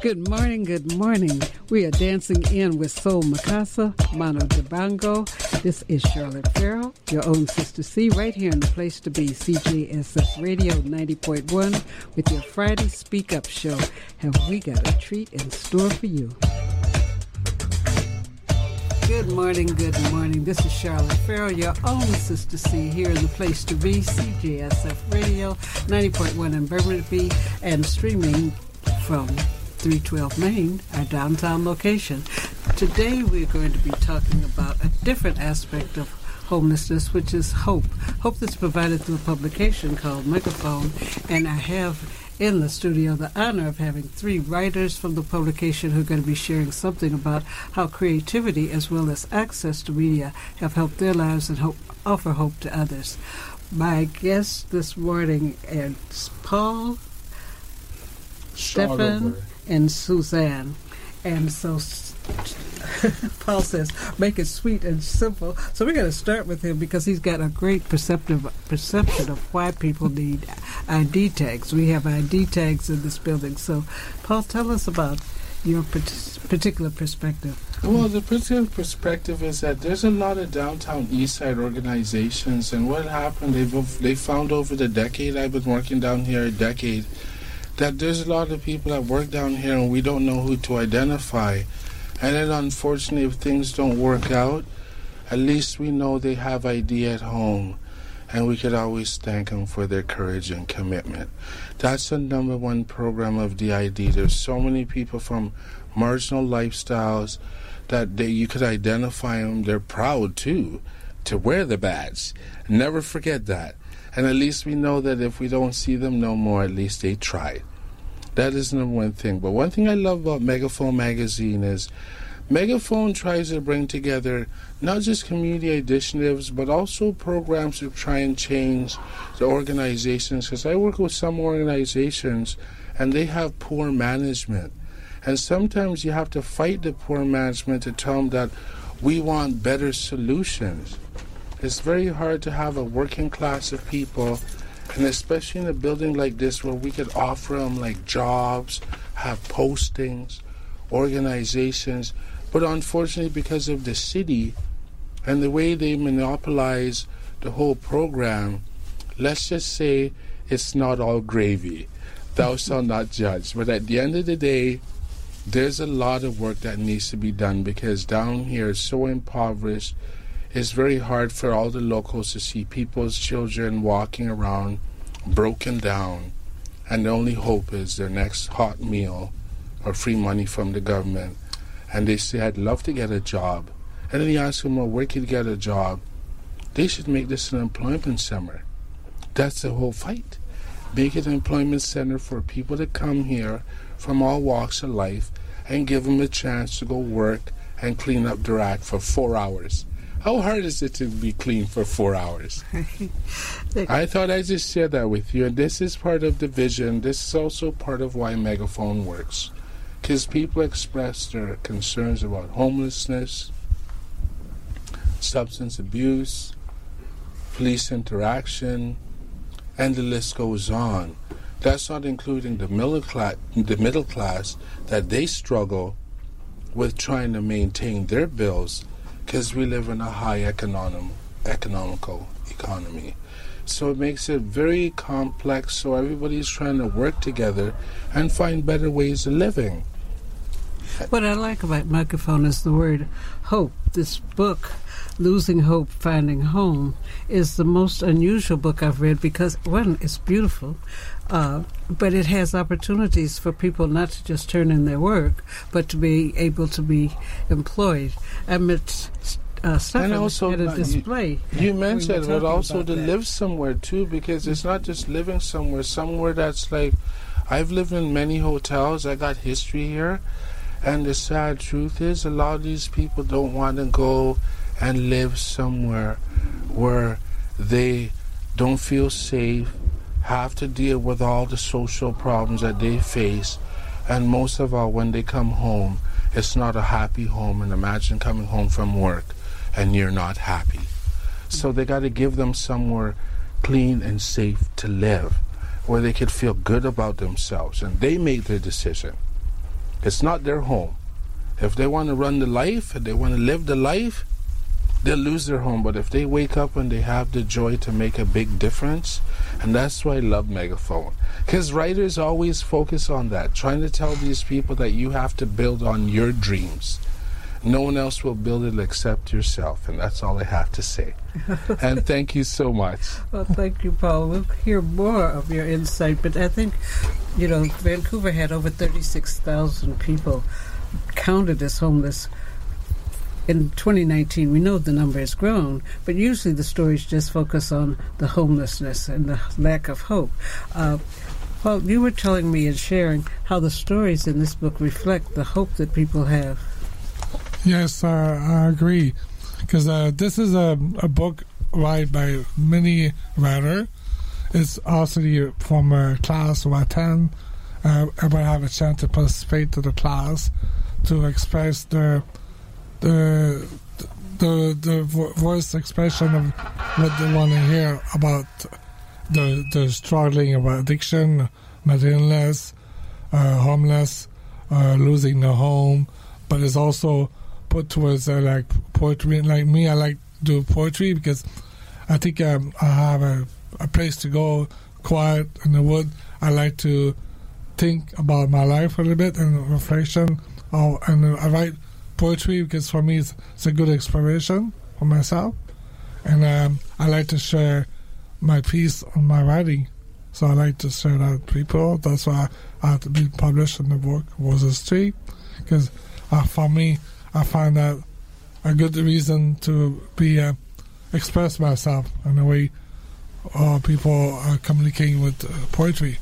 Good morning, good morning. We are dancing in with Soul Mikasa, Mano Dibango. This is Charlotte Farrell, your own Sister C, right here in the place to be, CJSF Radio 90.1, with your Friday Speak Up show. Have we got a treat in store for you? Good morning, good morning. This is Charlotte Farrell, your own Sister C, here in the place to be, CJSF Radio 90.1 in Burnaby, and streaming from 312 Main, our downtown location. Today we're going to be talking about a different aspect of homelessness, which is hope. Hope that's provided through a publication called Megaphone, and I have in the studio the honor of having three writers from the publication who are going to be sharing something about how creativity as well as access to media have helped their lives and offer hope to others. My guests this morning is Paul, Stefan, and Suzanne. And so Paul says, make it sweet and simple. So we're going to start with him because he's got a great perception of why people need ID tags. We have ID tags in this building. So, Paul, tell us about your particular perspective. Well, the particular perspective is that there's a lot of downtown east side organizations, and what happened, they found over the decade, I've been working down here a decade, that there's a lot of people that work down here and we don't know who to identify. And then unfortunately, if things don't work out, at least we know they have ID at home, and we could always thank them for their courage and commitment. That's the number one program of DID. There's so many people from marginal lifestyles that you could identify them. They're proud, too, to wear the badge. Never forget that. And at least we know that if we don't see them no more, at least they tried. That is number one thing. But one thing I love about Megaphone magazine is Megaphone tries to bring together not just community initiatives, but also programs to try and change the organizations. Because I work with some organizations, and they have poor management. And sometimes you have to fight the poor management to tell them that we want better solutions. It's very hard to have a working class of people, and especially in a building like this where we could offer them like jobs, have postings, organizations. But unfortunately, because of the city and the way they monopolize the whole program, let's just say it's not all gravy. Thou shalt not judge. But at the end of the day, there's a lot of work that needs to be done because down here is so impoverished. It's very hard for all the locals to see people's children walking around broken down, and the only hope is their next hot meal or free money from the government. And they say, I'd love to get a job. And then you ask them, well, where can you get a job? They should make this an employment center. That's the whole fight. Make it an employment center for people to come here from all walks of life and give them a chance to go work and clean up their act for 4 hours. How hard is it to be clean for 4 hours? I thought I'd just share that with you. And this is part of the vision. This is also part of why Megaphone works. Because people express their concerns about homelessness, substance abuse, police interaction, and the list goes on. That's not including the middle class that they struggle with trying to maintain their bills, because we live in a high economical economy. So it makes it very complex, so everybody's trying to work together and find better ways of living. What I like about Megaphone is the word hope. This book, Losing Hope, Finding Home, is the most unusual book I've read because, one, it's beautiful, but it has opportunities for people not to just turn in their work, but to be able to be employed. I met Stefan at a display. You mentioned but also to live somewhere, too, because it's not just living somewhere that's like, I've lived in many hotels, I got history here, and the sad truth is a lot of these people don't want to go and live somewhere where they don't feel safe, have to deal with all the social problems that they face, and most of all, when they come home, it's not a happy home. And imagine coming home from work and you're not happy. So they got to give them somewhere clean and safe to live, where they could feel good about themselves, and they make their decision. It's not their home. If they want to run the life, if they want to live the life, they'll lose their home. But if they wake up and they have the joy to make a big difference, and that's why I love Megaphone. Because writers always focus on that, trying to tell these people that you have to build on your dreams. No one else will build it except yourself, and that's all I have to say. And thank you so much. Well, thank you, Paul. We'll hear more of your insight, but I think, Vancouver had over 36,000 people counted as homeless in 2019. We know the number has grown, but usually the stories just focus on the homelessness and the lack of hope. Paul, you were telling me and sharing how the stories in this book reflect the hope that people have. Yes, I agree. Because this is a book written by many writers. It's also from a class of 10. Everybody have a chance to participate to the class to express the voice expression of what they want to hear about the struggling about addiction, mental illness, homeless, losing their home. But it's also put towards like poetry. Like me, I like to do poetry because I think I have a place to go, quiet in the wood. I like to think about my life a little bit and reflection. And I write poetry because for me it's a good exploration for myself. And I like to share my piece on my writing. So I like to share that with people. That's why I have to be published in the book, Roses Tree. Because for me, I find that a good reason to be express myself in the way people are communicating with poetry,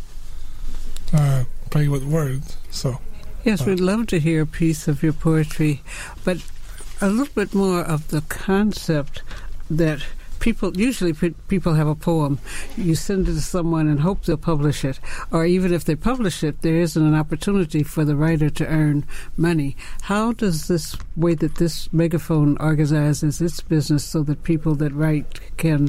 play with words. So yes, we'd love to hear a piece of your poetry, but a little bit more of the concept that usually people have a poem. You send it to someone and hope they'll publish it. Or even if they publish it, there isn't an opportunity for the writer to earn money. How does this way that this Megaphone organizes its business so that people that write can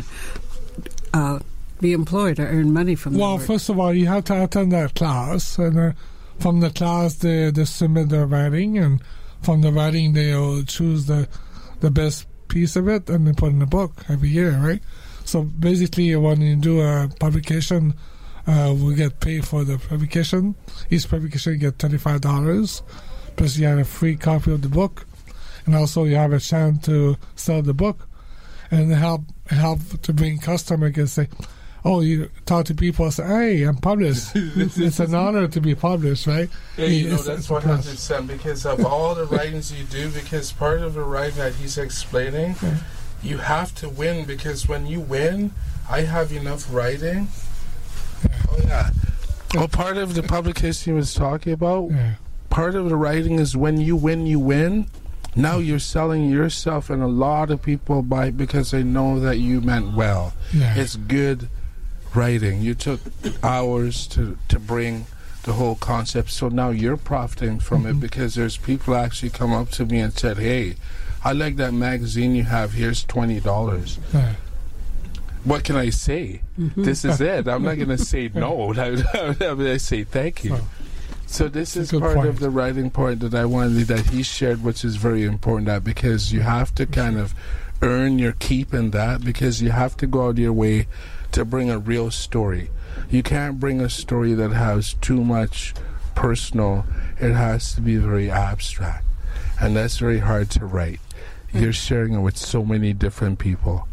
be employed or earn money from Well, first of all, you have to attend that class. And from the class, they submit their writing. And from the writing, they'll choose the best piece of it and they put in a book every year, right? So basically, when you do a publication, we get paid for the publication. Each publication you get $35, plus you have a free copy of the book, and also you have a chance to sell the book, and help to bring customers and say, oh, you talk to people and say, hey, I'm published. It's an honor to be published, right? Yeah, that's 100%, because of all the writings you do, because part of the writing that he's explaining, you have to win, because when you win, I have enough writing. Oh, yeah. Well, part of the publication he was talking about, part of the writing is when you win, you win. Now you're selling yourself, and a lot of people buy because they know that you meant well. Yeah. It's good writing. You took hours to bring the whole concept, so now you're profiting from it, because there's people actually come up to me and said, hey, I like that magazine you have, here's $20. What can I say? This is it. I'm not going to say no. I'm going to say thank you. So this is part of the writing part that I wanted, that he shared, which is very important, that because you have to kind of earn your keep in that, because you have to go out of your way to bring a real story. You can't bring a story that has too much personal. It has to be very abstract, and that's very hard to write. You're sharing it with so many different people.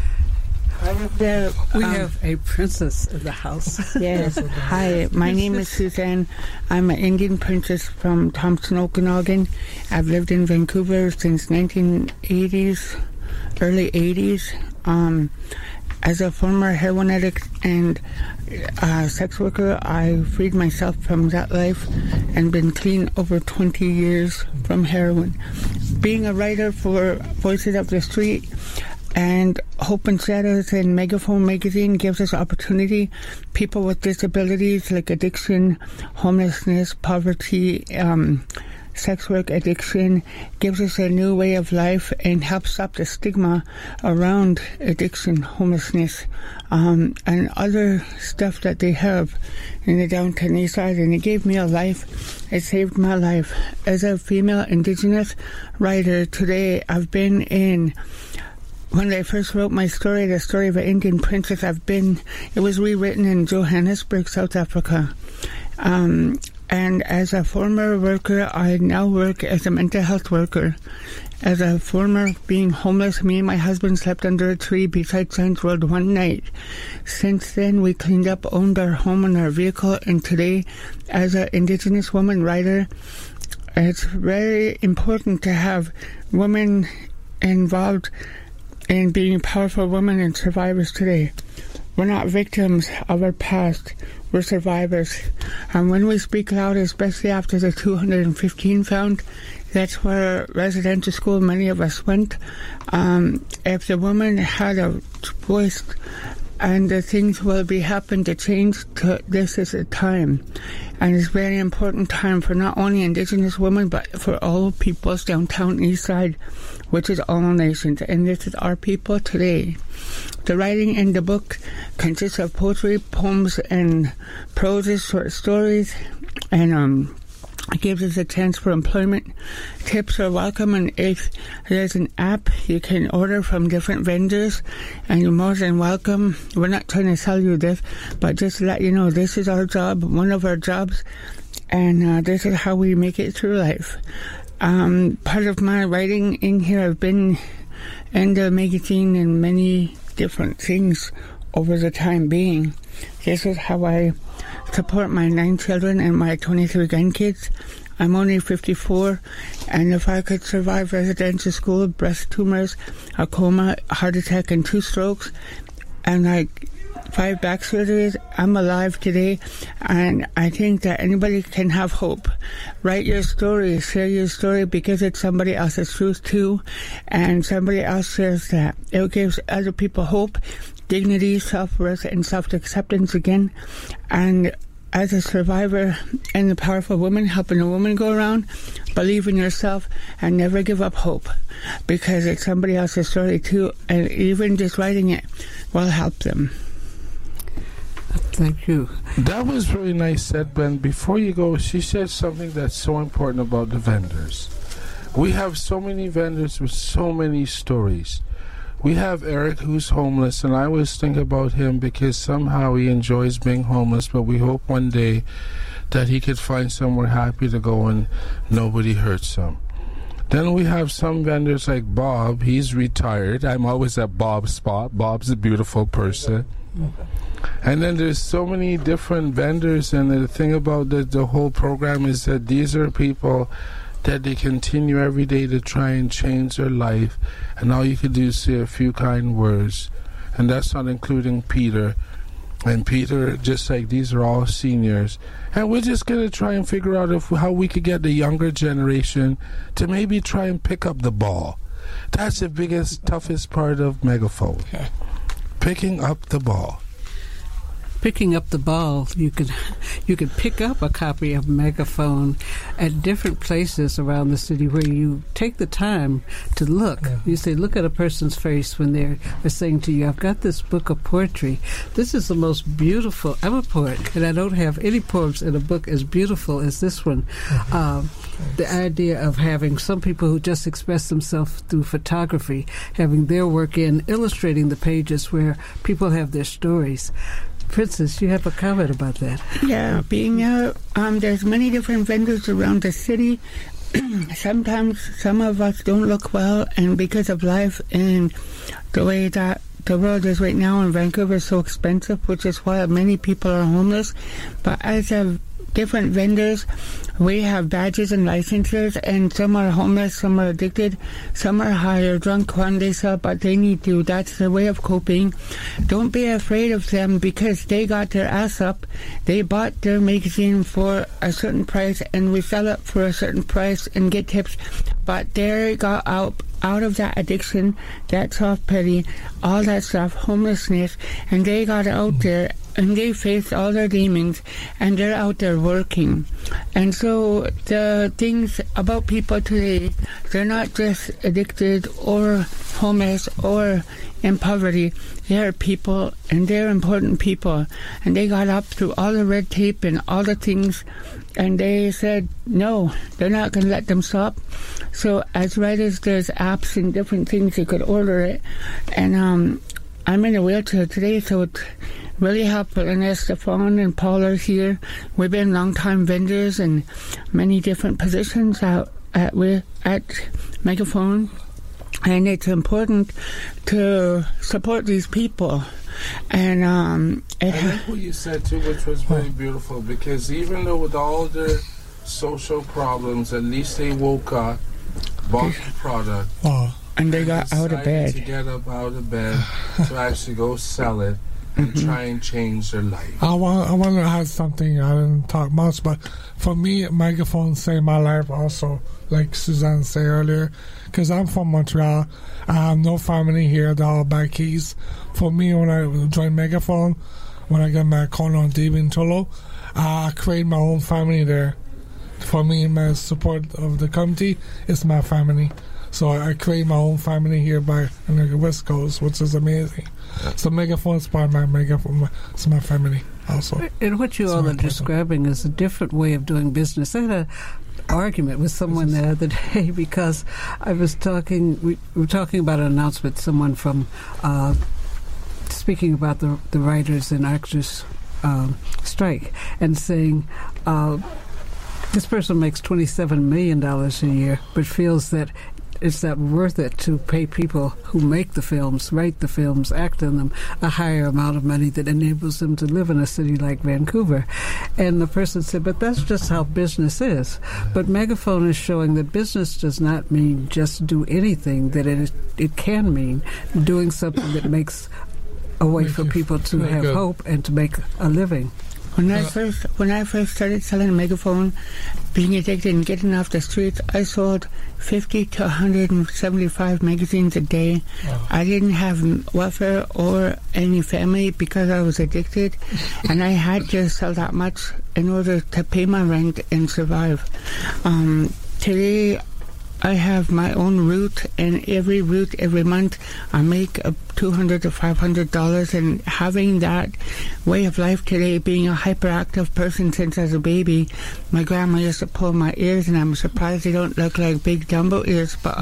We have a princess in the house. Yes. Hi, my name is Suzanne. I'm an Indian princess from Thompson, Okanagan. I've lived in Vancouver since 1980s, early 80s. As a former heroin addict and sex worker, I freed myself from that life and been clean over 20 years from heroin. Being a writer for Voices of the Street and Hope and Shadows and Megaphone magazine gives us opportunity. People with disabilities like addiction, homelessness, poverty, sex work addiction, gives us a new way of life, and helps stop the stigma around addiction, homelessness, and other stuff that they have in the downtown east side. And it gave me a life. It saved my life. As a female Indigenous writer today, I've been in... When I first wrote my story, the story of an Indian princess, it was rewritten in Johannesburg, South Africa. And as a former worker, I now work as a mental health worker. As a former being homeless, me and my husband slept under a tree beside Science World one night. Since then, we cleaned up, owned our home and our vehicle, and today, as an Indigenous woman writer, it's very important to have women involved in being powerful women and survivors today. We're not victims of our past. We're survivors. And when we speak loud, especially after the 215 found, that's where residential school many of us went. If the woman had a voice, and the things will be happen to change, this is a time. And it's a very important time for not only Indigenous women, but for all peoples downtown east side, which is all nations. And this is our people today. The writing in the book consists of poetry, poems, and prose, short stories, and it gives us a chance for employment. Tips are welcome, and if there's an app, you can order from different vendors, and you're more than welcome. We're not trying to sell you this, but just to let you know, this is our job, one of our jobs, and this is how we make it through life. Part of my writing in here, I've been in the magazine and many different things over the time being. This is how I support my 9 children and my 23 grandkids. I'm only 54, and if I could survive residential school, breast tumors, a coma, a heart attack, and 2 strokes, and like 5 back surgeries, I'm alive today, and I think that anybody can have hope. Write your story, share your story, because it's somebody else's truth too, and somebody else shares that. It gives other people hope, dignity, self-worth, and self-acceptance again. And as a survivor and a powerful woman, helping a woman go around, believe in yourself and never give up hope, because it's somebody else's story too, and even just writing it will help them. Thank you. That was really nice said, Ben. Before you go, she said something that's so important about the vendors. We have so many vendors with so many stories. We have Eric, who's homeless, and I always think about him because somehow he enjoys being homeless, but we hope one day that he could find somewhere happy to go and nobody hurts him. Then we have some vendors like Bob. He's retired. I'm always at Bob's spot. Bob's a beautiful person. And then there's so many different vendors, and the thing about the whole program is that these are people that they continue every day to try and change their life, and all you can do is say a few kind words, and that's not including Peter. And Peter, just like these are all seniors, and we're just going to try and figure out how we could get the younger generation to maybe try and pick up the ball. That's the biggest, toughest part of Megaphone. Picking up the ball. Picking up the ball, you could pick up a copy of Megaphone at different places around the city where you take the time to look. Yeah. You say, look at a person's face when they're saying to you, I've got this book of poetry. This is the most beautiful. I'm a poet, and I don't have any poems in a book as beautiful as this one. The idea of having some people who just express themselves through photography, having their work in illustrating the pages where people have their stories. Princess, you have a comment about that? Yeah, being there's many different vendors around the city. Sometimes some of us don't look well, and because of life and the way that the world is right now in Vancouver is so expensive, which is why many people are homeless. But as a different vendors, we have badges and licenses, and some are homeless, some are addicted, some are high or drunk when they sell, but they need to. That's their way of coping. Don't be afraid of them, because they got their ass up. They bought their magazine for a certain price, and we sell it for a certain price and get tips. But they got out of that addiction, that soft pity, all that stuff, homelessness, and they got out there. and they face all their demons, and they're out there working. And so the things about people today, they're not just addicted or homeless or in poverty. They're people, and they're important people, and they got up through all the red tape and all the things, and they said no, they're not going to let them stop. So as right as there's apps and different things, you could order it, and I'm in a wheelchair today, so it's really helpful. And as Stefan and Paul are here, we've been long-time vendors in many different positions out at Megaphone, and it's important to support these people. And I like what you said too, which was very beautiful, because even though with all the social problems, at least they woke up, bought the product, and they got out of bed. To get up out of bed to actually go sell it and try and change their life. I want to add something. I didn't talk much, but for me, Megaphone saved my life also, like Suzanne said earlier, because I'm from Montreal. I have no family here. They're all back east. For me, when I joined Megaphone, when I got my account on DB in Tolo, I created my own family there. For me, my support of the community is my family. So I create my own family here on the West Coast, which is amazing. So Megaphone is part of my Megaphone. It's my family also. And what you all are describing is a different way of doing business. I had an argument with someone the other day because we were talking about an announcement, someone from speaking about the writers and actors strike, and saying this person makes $27 million a year, but feels that it's not worth it to pay people who make the films, write the films, act in them, a higher amount of money that enables them to live in a city like Vancouver. And the person said, but that's just how business is. But Megaphone is showing that business does not mean just do anything, that it can mean doing something that makes a way for people to have hope and to make a living. When I first started selling Megaphone, being addicted and getting off the streets, I sold 50 to 175 magazines a day. Wow. I didn't have welfare or any family because I was addicted, and I had to sell that much in order to pay my rent and survive. Today, I have my own route, and every month I make $200 to $500, and having that way of life today, being a hyperactive person since I was a baby, my grandma used to pull my ears, and I'm surprised they don't look like big Dumbo ears, but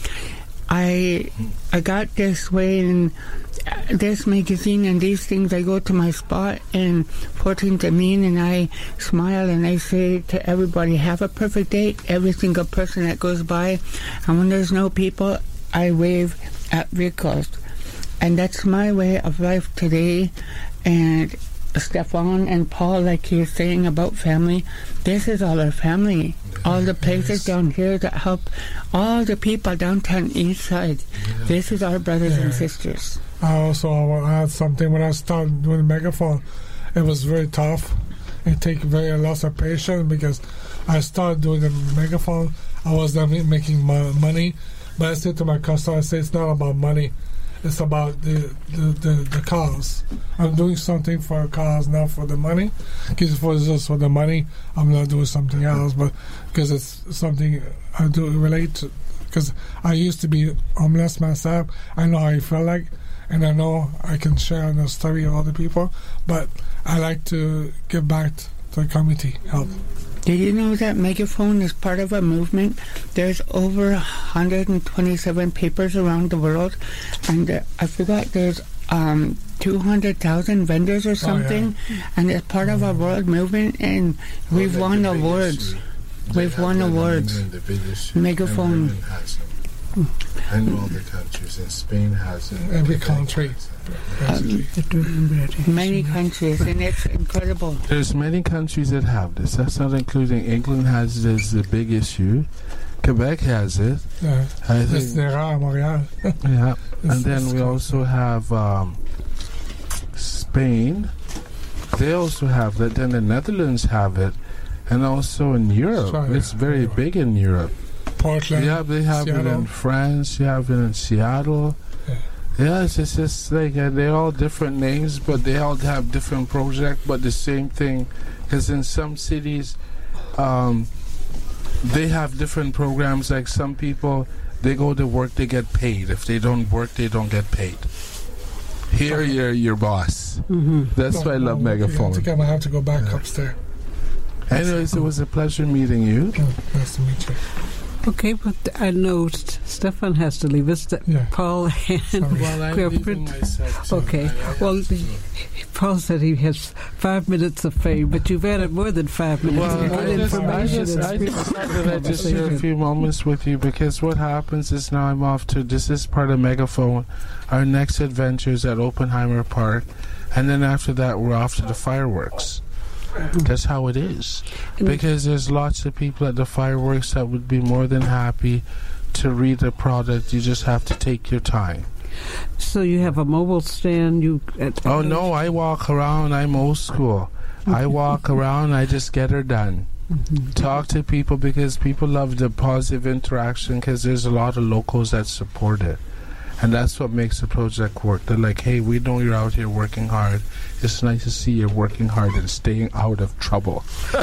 I got this way, and this magazine and these things, I go to my spot in 14th and Main, and I smile and I say to everybody, have a perfect day, every single person that goes by, and when there's no people, I wave at vehicles. And that's my way of life today. And Stefan and Paul, like you're saying about family, this is all our family. All the places down here that help all the people downtown east side. This is our brothers and sisters. I also want to add something. When I started doing Megaphone, it was very tough. It takes very lots of patience because I started doing the Megaphone. I was not making money, but I said to my customer, I say it's not about money. It's about the cause. I'm doing something for a cause, not for the money. Because if it was just for the money, I'm not doing something else. But because it's something I do relate to. Because I used to be homeless myself. I know how I feel like. And I know I can share the story of other people. But I like to give back to the community, help. Did you know that Megaphone is part of a movement? There's over 127 papers around the world, and I forgot there's 200,000 vendors or something, and it's part of a world movement, and we've won awards. We've won awards. Megaphone. I know all the countries, and Spain has it. Every country. Many countries, and it's incredible. There's many countries that have this. That's not including England has this, the big issue. Quebec has it. Yeah. It's Montreal. Yeah. And then we also have Spain. They also have that. Then the Netherlands have it. And also in Europe. It's very big in Europe. Portland. Yeah, they have Seattle. It in France. You have it in Seattle. Yeah. Yes, it's just like they're all different names, but they all have different projects, but the same thing. Because in some cities, they have different programs. Like some people, they go to work, they get paid. If they don't work, they don't get paid. Here, you're your boss. That's why I love Megaphone. I think I'm going to have to go back upstairs. Anyways, it was a pleasure meeting you. Nice to meet you. Okay, but I know Stefan has to leave. It's Paul and Well, I'm leaving myself. So okay. Well, Paul said he has 5 minutes of fame, but you've added more than 5 minutes. Well, of good information. I just share a few moments with you, because what happens is now I'm off to, this is part of Megaphone, our next adventure is at Oppenheimer Park, and then after that we're off to the fireworks. That's how it is. Because there's lots of people at the fireworks that would be more than happy to read the product. You just have to take your time. So you have a mobile stand? Oh, no, I walk around. I'm old school. I walk around. I just get her done. Talk to people, because people love the positive interaction, because there's a lot of locals that support it. And that's what makes the project work. They're like, hey, we know you're out here working hard. It's nice to see you're working hard and staying out of trouble.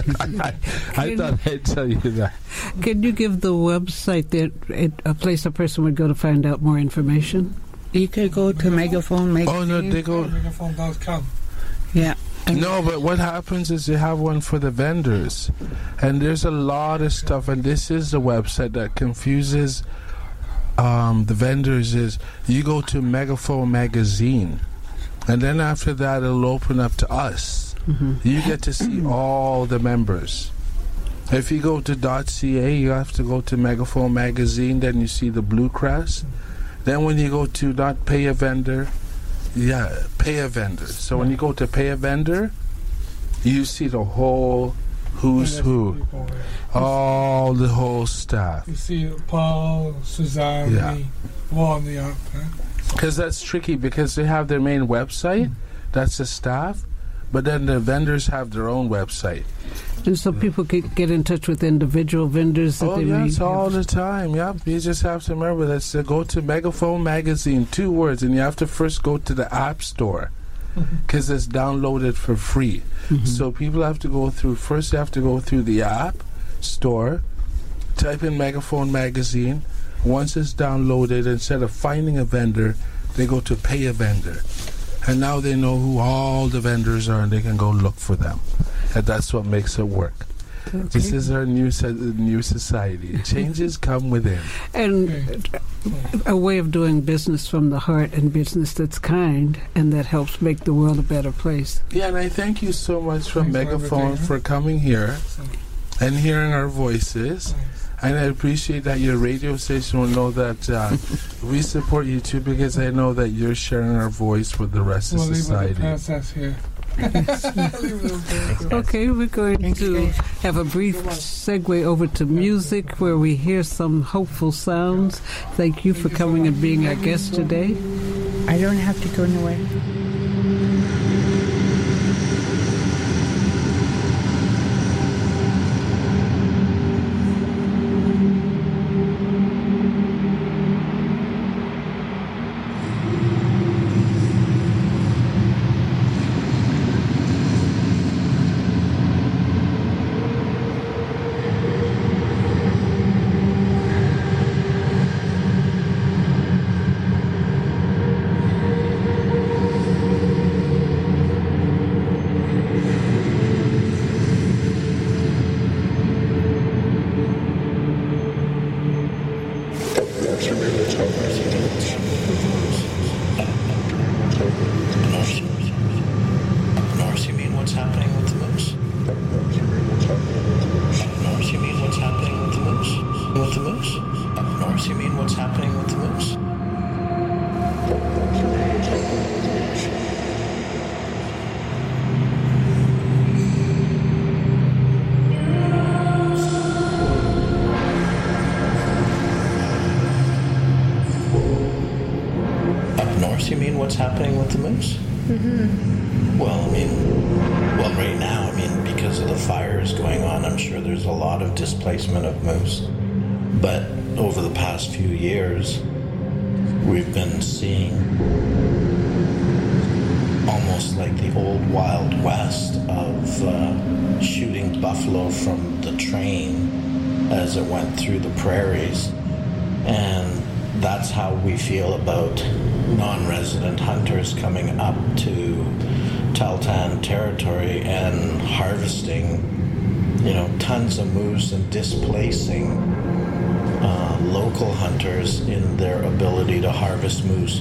I thought I'd tell you that. Can you give the website a place a person would go to find out more information? You could go to Megaphone Magazine. Oh, no, they go... Megaphone.com. Yeah. No, but what happens is they have one for the vendors. And there's a lot of stuff. And this is the website that confuses... the vendors is you go to Megaphone Magazine, and then after that it'll open up to us. You get to see all the members. If you go to .ca, you have to go to Megaphone Magazine, then you see the blue crest. Then when you go to not pay a vendor, pay a vendor. So when you go to pay a vendor, you see the whole who's who. All the whole staff. You see Paul, Suzanne, me, all on the app. Because that's tricky, because they have their main website, that's the staff, but then the vendors have their own website. And so people can get in touch with individual vendors that they yes, may all the time. Yep, you just have to remember that. Go to Megaphone Magazine, 2 words, and you have to first go to the App Store, because it's downloaded for free. So people have to go through, first they have to go through the App Store, type in Megaphone Magazine. Once it's downloaded, instead of finding a vendor, they go to pay a vendor. And now they know who all the vendors are, and they can go look for them. And that's what makes it work. Okay. This is our new society. Changes come within. And a way of doing business from the heart, and business that's kind and that helps make the world a better place. Yeah, and I thank you so much from Megaphone for coming here and hearing our voices. And I appreciate that your radio station will know that we support you too, because I know that you're sharing our voice with the rest of society. Here. Okay, we're going to have a brief segue over to music where we hear some hopeful sounds. Thank you for coming and being our guest today. I don't have to go nowhere. You mean what's happening with the moose? Well, right now, because of the fires going on, I'm sure there's a lot of displacement of moose. But over the past few years, We've been seeing almost like the old Wild West of shooting buffalo from the train as it went through the prairies. And that's how we feel about non-resident hunters coming up to Tahltan territory and harvesting, tons of moose and displacing local hunters in their ability to harvest moose.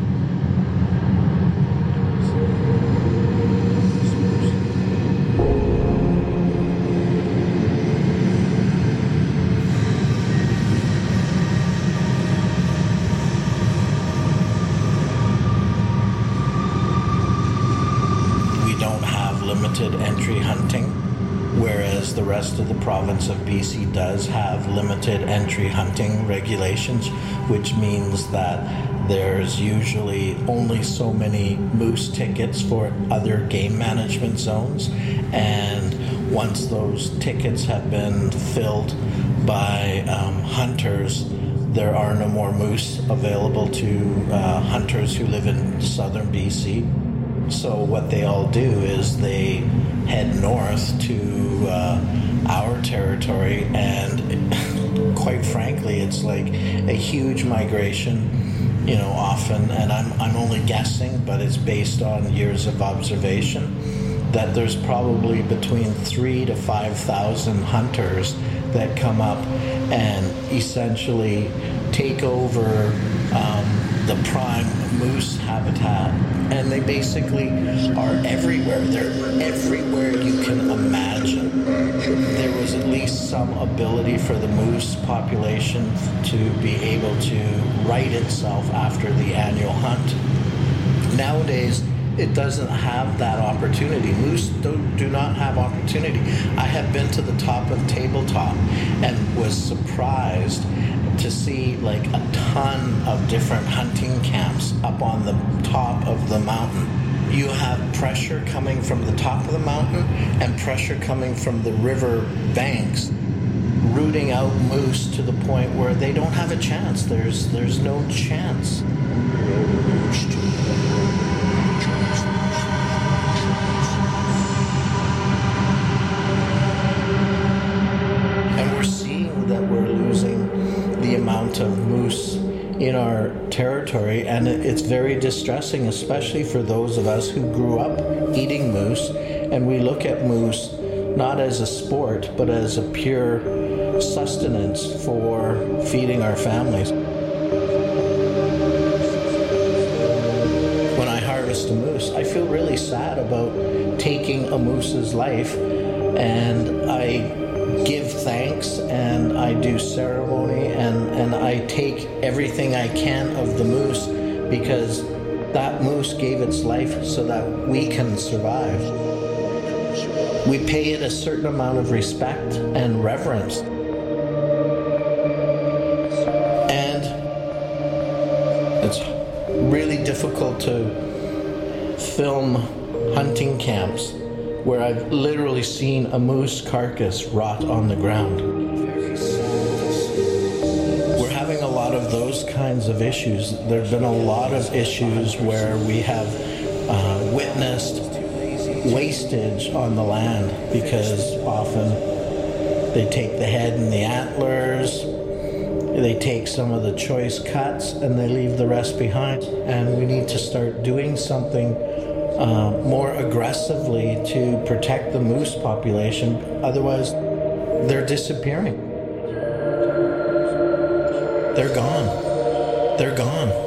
Entry hunting, whereas the rest of the province of BC does have limited entry hunting regulations, which means that there's usually only so many moose tickets for other game management zones, and once those tickets have been filled by hunters, there are no more moose available to hunters who live in southern BC. So what they all do is they head north to our territory, and quite frankly, it's like a huge migration, often, and I'm only guessing, but it's based on years of observation, that there's probably between 3,000 to 5,000 hunters that come up and essentially take over the prime moose habitat, and they basically are everywhere. They're everywhere you can imagine. There was at least some ability for the moose population to be able to right itself after the annual hunt. Nowadays, it doesn't have that opportunity. Moose do not have opportunity. I have been to the top of Tabletop and was surprised to see like a ton of different hunting camps up on the top of the mountain. You have pressure coming from the top of the mountain and pressure coming from the river banks, rooting out moose to the point where they don't have a chance. There's no chance. And we're seeing that we're losing the amount of moose in our territory, and it's very distressing, especially for those of us who grew up eating moose, and we look at moose not as a sport but as a pure sustenance for feeding our families. When I harvest a moose, I feel really sad about taking a moose's life, and I give thanks and I do ceremony and I take everything I can of the moose, because that moose gave its life so that we can survive. We pay it a certain amount of respect and reverence. And it's really difficult to film hunting camps where I've literally seen a moose carcass rot on the ground. We're having a lot of those kinds of issues. There have been a lot of issues where we have witnessed wastage on the land, because often they take the head and the antlers, they take some of the choice cuts, and they leave the rest behind. And we need to start doing something more aggressively to protect the moose population. Otherwise, they're disappearing. They're gone. They're gone.